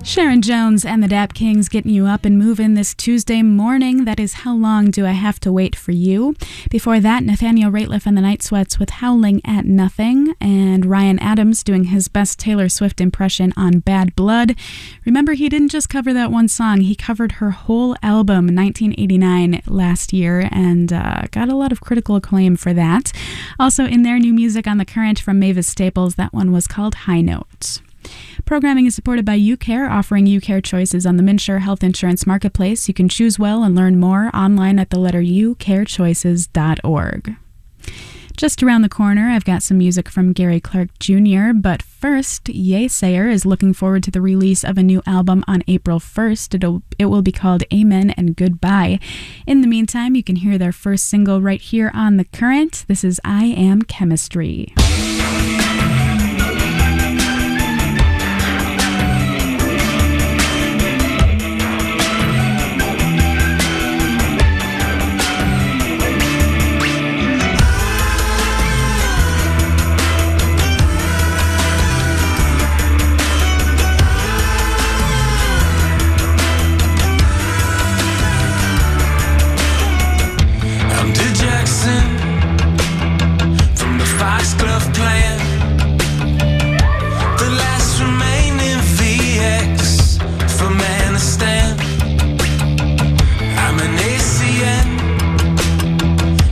Sharon Jones and the Dap Kings getting you up and moving this Tuesday morning. That is How Long Do I Have to Wait for You? Before that, Nathaniel Rateliff and the Night Sweats with Howling at Nothing, and Ryan Adams doing his best Taylor Swift impression on Bad Blood. Remember, he didn't just cover that one song, he covered her whole album, 1989, last year, and got a lot of critical acclaim for that. Also in there, new music on The Current from Mavis Staples. That one was called High Note. Programming is supported by UCare, offering UCare choices on the MNsure Health Insurance Marketplace. You can choose well and learn more online at the letter U, carechoices.org. Just around the corner, I've got some music from Gary Clark Jr., but first, Yesayer is looking forward to the release of a new album on April 1st. It will be called Amen and Goodbye. In the meantime, you can hear their first single right here on The Current. This is I Am Chemistry.